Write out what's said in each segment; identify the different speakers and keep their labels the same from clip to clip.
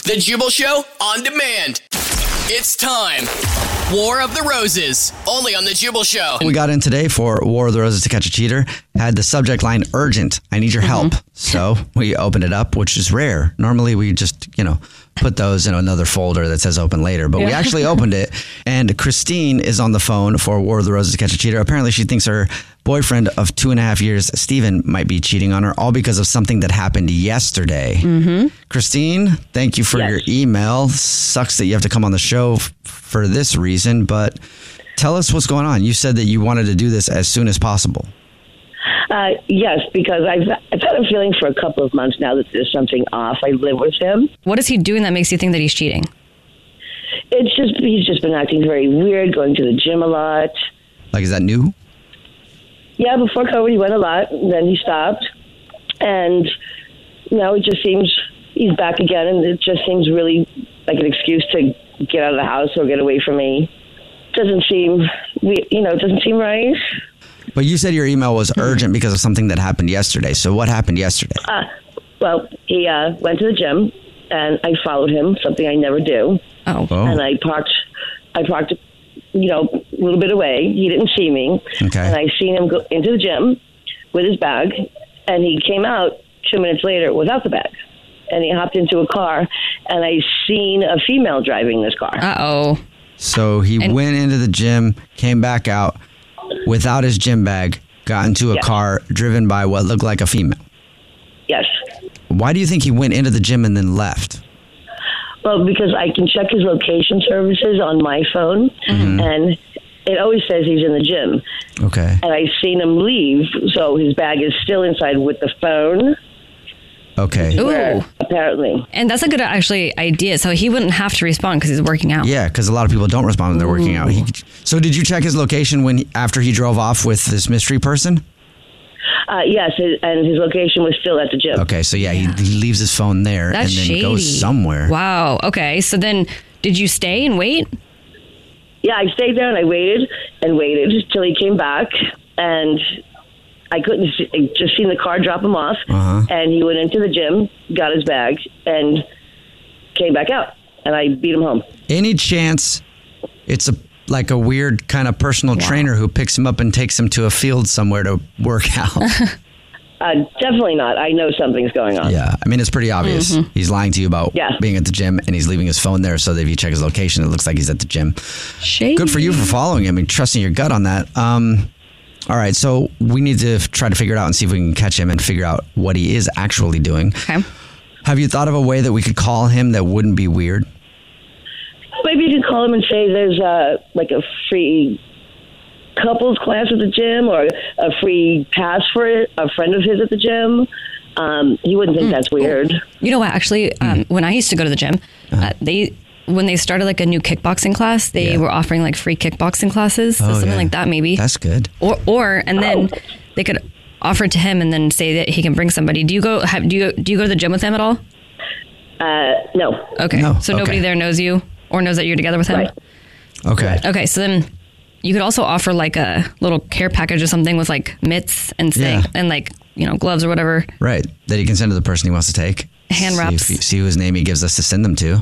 Speaker 1: The Jubal Show on demand. It's time. War of the Roses, only on The Jubal Show.
Speaker 2: We got in today for War of the Roses to Catch a Cheater. Had the subject line urgent. I need your help. So we opened it up, which is rare. Normally we just, put those in another folder that says open later. But we actually opened it. And Christine is on the phone for War of the Roses to Catch a Cheater. Apparently she thinks her boyfriend of 2.5 years, Steven, might be cheating on her, all because of something that happened yesterday. Christine, thank you for your email. Sucks that you have to come on the show for this reason, but tell us what's going on. You said that you wanted to do this as soon as possible.
Speaker 3: Yes, because I've had a feeling for a couple of months now that there's something off. I live with him.
Speaker 4: What is he doing that makes you think that he's cheating?
Speaker 3: He's just been acting very weird, going to the gym a lot.
Speaker 2: Like, is that new?
Speaker 3: Yeah, before COVID he went a lot, then he stopped. And now it just seems he's back again, and it just seems really like an excuse to get out of the house or get away from me. Doesn't seem right.
Speaker 2: But you said your email was urgent because of something that happened yesterday. So what happened yesterday?
Speaker 3: Well, he went to the gym, and I followed him, something I never do.
Speaker 4: Oh.
Speaker 3: And I parked, a little bit away. He didn't see me.
Speaker 2: Okay.
Speaker 3: And I seen him go into the gym with his bag, and he came out 2 minutes later without the bag. And he hopped into a car, and I seen a female driving this car.
Speaker 4: Uh-oh.
Speaker 2: So he went into the gym, came back out without his gym bag, got into a car driven by what looked like a female.
Speaker 3: Yes.
Speaker 2: Why do you think he went into the gym and then left?
Speaker 3: Well, because I can check his location services on my phone, and it always says he's in the gym.
Speaker 2: Okay.
Speaker 3: And I seen him leave, so his bag is still inside with the phone.
Speaker 2: Okay.
Speaker 4: Ooh.
Speaker 3: Apparently.
Speaker 4: And that's a good idea. So he wouldn't have to respond because he's working out.
Speaker 2: Yeah, because a lot of people don't respond when they're working out. So did you check his location after he drove off with this mystery person?
Speaker 3: Yes, and his location was still at the gym.
Speaker 2: Okay, so he leaves his phone there
Speaker 4: That's
Speaker 2: and then
Speaker 4: shady.
Speaker 2: goes somewhere.
Speaker 4: Wow. Okay. So then did you stay and wait?
Speaker 3: Yeah, I stayed there and I waited till he came back, and I just seen the car drop him off, and he went into the gym, got his bag, and came back out, and I beat him home.
Speaker 2: Any chance it's like a weird kind of personal trainer who picks him up and takes him to a field somewhere to work out?
Speaker 3: Definitely not. I know something's going on.
Speaker 2: Yeah, I mean, it's pretty obvious. He's lying to you about being at the gym, and he's leaving his phone there, so that if you check his location, it looks like he's at the gym.
Speaker 4: Shady.
Speaker 2: Good for you for following him and trusting your gut on that. All right, so we need to try to figure it out and see if we can catch him and figure out what he is actually doing.
Speaker 4: Okay.
Speaker 2: Have you thought of a way that we could call him that wouldn't be weird?
Speaker 3: Maybe you can call him and say there's a free couples class at the gym, or a free pass for a friend of his at the gym. He wouldn't think that's weird.
Speaker 4: You know what? Actually, when I used to go to the gym, when they started like a new kickboxing class, they were offering like free kickboxing classes. So something like that, maybe.
Speaker 2: That's good.
Speaker 4: And then they could offer it to him and then say that he can bring somebody. Do you go to the gym with him at all?
Speaker 3: No.
Speaker 4: Okay.
Speaker 2: No.
Speaker 4: So nobody there knows you or knows that you're together with him?
Speaker 3: Right.
Speaker 2: Okay.
Speaker 4: Okay. So then you could also offer like a little care package or something with like mitts and and like, gloves or whatever.
Speaker 2: Right. That he can send to the person he wants to take.
Speaker 4: Hand wraps.
Speaker 2: See whose name he gives us to send them to.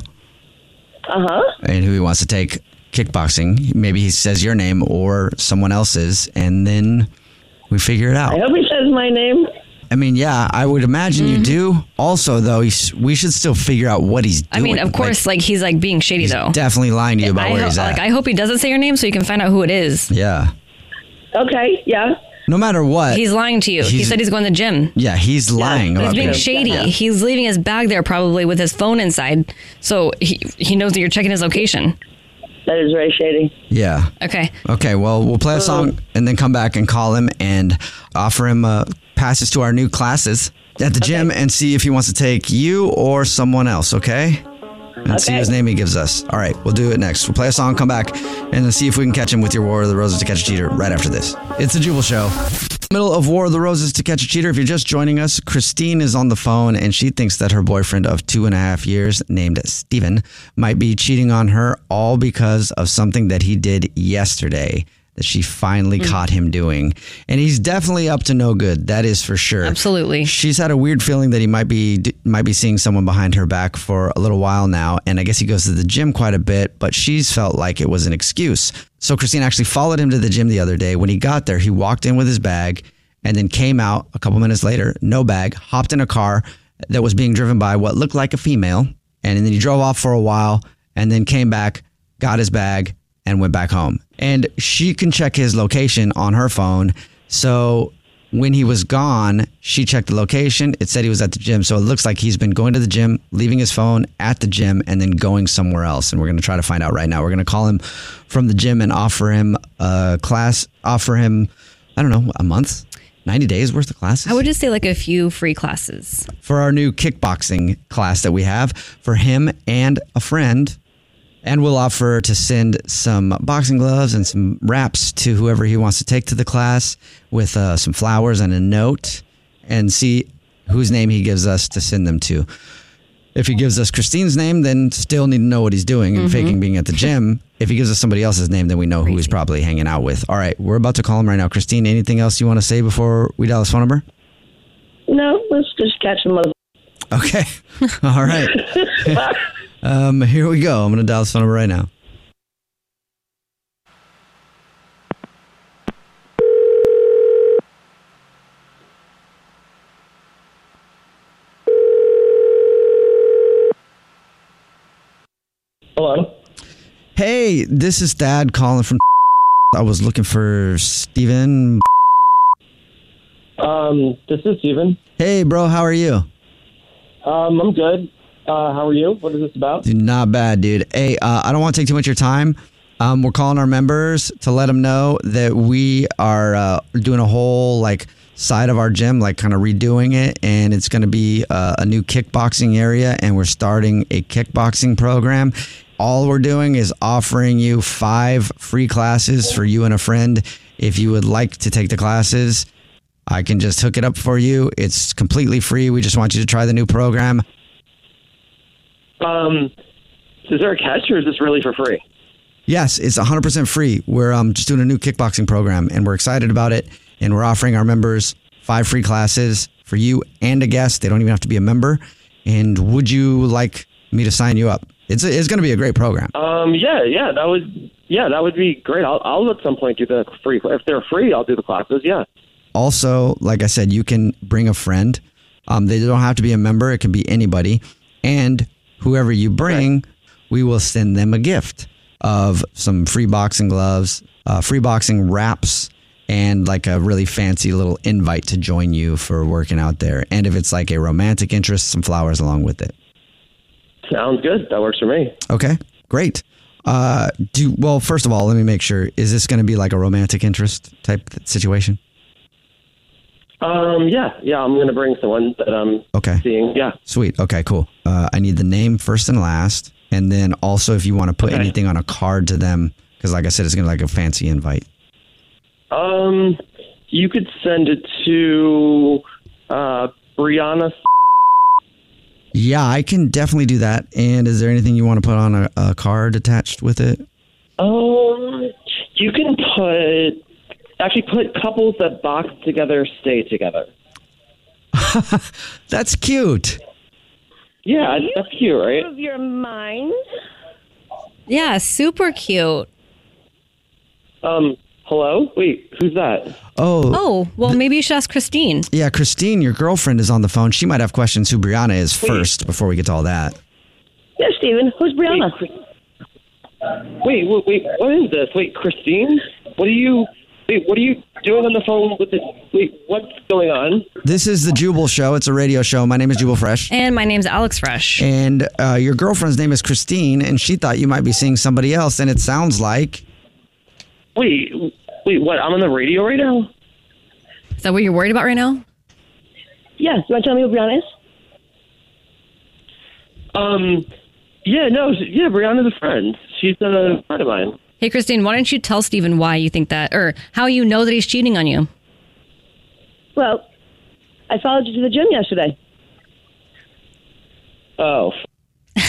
Speaker 2: And who he wants to take kickboxing. Maybe he says your name or someone else's, and then we figure it out.
Speaker 3: I hope he says my name.
Speaker 2: I mean, yeah, I would imagine you do. Also, though, we should still figure out what he's doing.
Speaker 4: I mean, of course, he's like being shady,
Speaker 2: he's
Speaker 4: though.
Speaker 2: Definitely lying to you about where he's at.
Speaker 4: I hope he doesn't say your name so you can find out who it is.
Speaker 2: Yeah.
Speaker 3: Okay, yeah.
Speaker 2: No matter what.
Speaker 4: He's lying to you. He said he's going to the gym.
Speaker 2: Yeah, he's lying about
Speaker 4: He's being shady.
Speaker 3: Yeah.
Speaker 4: He's leaving his bag there probably with his phone inside. So he knows that you're checking his location.
Speaker 3: That is very shady.
Speaker 2: Yeah.
Speaker 4: Okay.
Speaker 2: Okay, well, we'll play a song and then come back and call him and offer him passes to our new classes at the gym and see if he wants to take you or someone else, okay? And see whose name he gives us. All right, we'll do it next. We'll play a song, come back, and then see if we can catch him with your War of the Roses to Catch a Cheater right after this. It's the Jubal Show. Middle of War of the Roses to Catch a Cheater. If you're just joining us, Christine is on the phone, and she thinks that her boyfriend of 2.5 years, named Steven, might be cheating on her all because of something that he did yesterday. that she finally caught him doing. And he's definitely up to no good. That is for sure.
Speaker 4: Absolutely.
Speaker 2: She's had a weird feeling that he might be seeing someone behind her back for a little while now. And I guess he goes to the gym quite a bit, but she's felt like it was an excuse. So Christine actually followed him to the gym the other day. When he got there, he walked in with his bag and then came out a couple minutes later, no bag, hopped in a car that was being driven by what looked like a female. And then he drove off for a while and then came back, got his bag, and went back home. And she can check his location on her phone. So when he was gone, she checked the location. It said he was at the gym. So it looks like he's been going to the gym, leaving his phone at the gym, and then going somewhere else. And we're going to try to find out right now. We're going to call him from the gym and offer him a class, offer him, I don't know, a month, 90 days worth of classes.
Speaker 4: I would just say like a few free classes.
Speaker 2: For our new kickboxing class that we have for him and a friend. And we'll offer to send some boxing gloves and some wraps to whoever he wants to take to the class with some flowers and a note, and see whose name he gives us to send them to. If he gives us Christine's name, then still need to know what he's doing and faking being at the gym. If he gives us somebody else's name, then we know who he's probably hanging out with. All right, we're about to call him right now. Christine, anything else you want to say before we dial his phone number?
Speaker 3: No, let's just catch him.
Speaker 2: Okay. All right. Here we go. I'm going to dial his phone number right now.
Speaker 5: Hello.
Speaker 2: Hey, this is Thad calling from. I was looking for Steven.
Speaker 5: This is Steven.
Speaker 2: Hey, bro. How are you?
Speaker 5: I'm good. How are you? What is this about?
Speaker 2: Dude, not bad, dude. Hey, I don't want to take too much of your time. We're calling our members to let them know that we are doing a whole side of our gym, kind of redoing it, and it's going to be a new kickboxing area, and we're starting a kickboxing program. All we're doing is offering you 5 free classes for you and a friend. If you would like to take the classes, I can just hook it up for you. It's completely free. We just want you to try the new program.
Speaker 5: Is there a catch, or is this really for free?
Speaker 2: Yes, it's 100% free. We're just doing a new kickboxing program, and we're excited about it. And we're offering our members 5 free classes for you and a guest. They don't even have to be a member. And would you like me to sign you up? It's going to be a great program.
Speaker 5: Yeah, that would be great. I'll at some point do the free. If they're free, I'll do the classes. Yeah.
Speaker 2: Also, like I said, you can bring a friend. They don't have to be a member. It can be anybody. And whoever you bring, we will send them a gift of some free boxing gloves, free boxing wraps, and a really fancy little invite to join you for working out there. And if it's a romantic interest, some flowers along with it.
Speaker 5: Sounds good. That works for me.
Speaker 2: Okay, great. Well, first of all, let me make sure. Is this going to be a romantic interest type situation?
Speaker 5: Yeah. I'm going to bring someone that I'm seeing. Yeah.
Speaker 2: Sweet. Okay, cool. I need the name first and last. And then also if you want to put anything on a card to them, because like I said, it's going to be a fancy invite.
Speaker 5: You could send it to, Brianna.
Speaker 2: Yeah, I can definitely do that. And is there anything you want to put on a card attached with it?
Speaker 5: You can put couples that box together stay together.
Speaker 2: That's cute.
Speaker 5: Yeah, that's cute, right?
Speaker 3: Of your mind.
Speaker 4: Yeah, super cute.
Speaker 5: Hello? Wait, who's that?
Speaker 4: Oh, well, maybe you should ask Christine.
Speaker 2: Yeah, Christine, your girlfriend is on the phone. She might have questions who Brianna is first before we get to all that.
Speaker 3: Yeah, Steven. Who's Brianna?
Speaker 5: Wait, what is this? Wait, Christine? What are you doing on the phone with what's going on?
Speaker 2: This is the Jubal Show. It's a radio show. My name is Jubal Fresh.
Speaker 4: And my name's Alex Fresh.
Speaker 2: And your girlfriend's name is Christine, and she thought you might be seeing somebody else, and it sounds like...
Speaker 5: Wait, what? I'm on the radio right now?
Speaker 4: Is that what you're worried about right now?
Speaker 3: Yeah, you want to tell me who Brianna is?
Speaker 5: Brianna's a friend. She's a friend of mine.
Speaker 4: Hey, Christine, why don't you tell Steven why you think that, or how you know that he's cheating on you?
Speaker 3: Well, I followed you to the gym yesterday.
Speaker 5: Oh.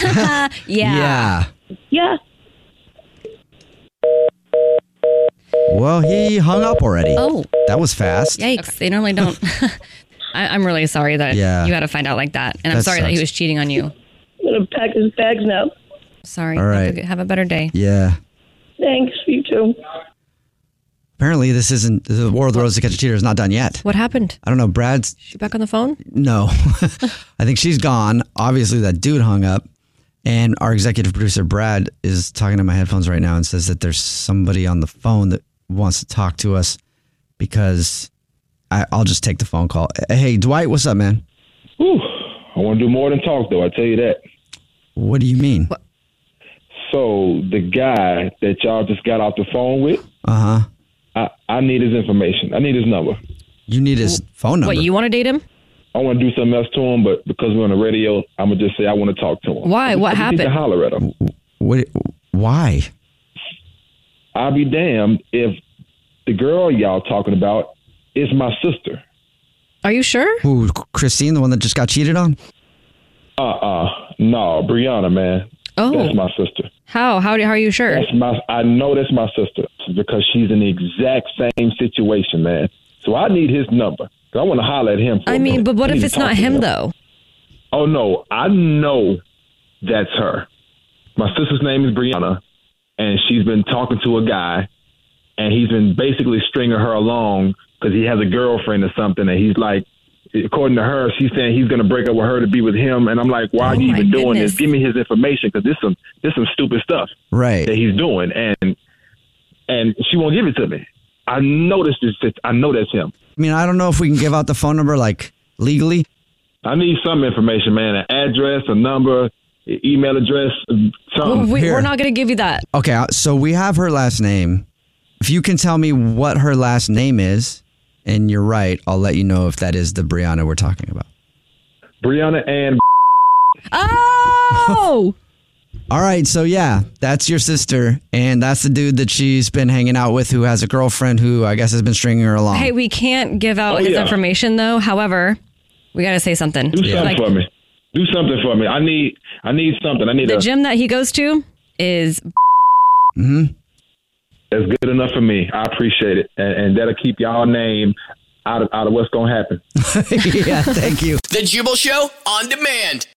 Speaker 4: Yeah.
Speaker 3: Yeah.
Speaker 2: Well, he hung up already.
Speaker 4: Oh.
Speaker 2: That was fast.
Speaker 4: Yikes. They normally don't. I'm really sorry that you had to find out like that. And I'm
Speaker 2: That
Speaker 4: sorry that he
Speaker 2: sucks.
Speaker 4: was cheating on you.
Speaker 3: I'm going to pack his bags now.
Speaker 4: Sorry.
Speaker 2: All right.
Speaker 4: Have a better day.
Speaker 2: Yeah.
Speaker 3: Thanks, you too.
Speaker 2: Apparently, the War of the Roses to Catch a Cheater is not done yet.
Speaker 4: What happened?
Speaker 2: I don't know. Brad's...
Speaker 4: She back on the phone?
Speaker 2: No. I think she's gone. Obviously, that dude hung up. And our executive producer, Brad, is talking to my headphones right now and says that there's somebody on the phone that wants to talk to us because I'll just take the phone call. Hey, Dwight, what's up, man?
Speaker 6: Whew. I want to do more than talk, though. I tell you that.
Speaker 2: What do you mean?
Speaker 6: So the guy that y'all just got off the phone with, I need his information. I need his number.
Speaker 2: You need his phone number?
Speaker 4: What, you want to date him?
Speaker 6: I want to do something else to him, but because we're on the radio, I'm going to just say I want to talk to him.
Speaker 4: Why? What
Speaker 6: I just need to
Speaker 4: happened?
Speaker 6: holler at him.
Speaker 2: Why?
Speaker 6: I'll be damned if the girl y'all talking about is my sister.
Speaker 4: Are you sure?
Speaker 2: Who, Christine, the one that just got cheated on?
Speaker 6: No, Brianna, man.
Speaker 4: Oh.
Speaker 6: That's my sister.
Speaker 4: How are you sure?
Speaker 6: I know that's my sister because she's in the exact same situation, man. So I need his number. I want to holler at him.
Speaker 4: I mean, but what if it's not him, though?
Speaker 6: Oh, no. I know that's her. My sister's name is Brianna, and she's been talking to a guy, and he's been basically stringing her along because he has a girlfriend or something, and he's like, according to her, she's saying he's going to break up with her to be with him, and I'm like, why are you even doing this? Give me his information because this some stupid stuff
Speaker 2: right
Speaker 6: that he's doing, and she won't give it to me. I know that's him.
Speaker 2: I mean, I don't know if we can give out the phone number, like, legally.
Speaker 6: I need some information, man. An address, a number, email address, something.
Speaker 4: We're not going to give you that.
Speaker 2: Okay, so we have her last name. If you can tell me what her last name is, and you're right, I'll let you know if that is the Brianna we're talking about.
Speaker 6: Brianna and...
Speaker 4: Oh!
Speaker 2: All right, so yeah, that's your sister, and that's the dude that she's been hanging out with who has a girlfriend who I guess has been stringing her along.
Speaker 4: Hey, we can't give out his information, though. However, we got to say something.
Speaker 6: Do something for me. Do something for me. I need something. I need
Speaker 4: the gym that he goes to is...
Speaker 2: Mm-hmm.
Speaker 6: That's good enough for me. I appreciate it. And that'll keep y'all name out of what's going to happen.
Speaker 2: Yeah, thank you.
Speaker 1: The Jubal Show on demand.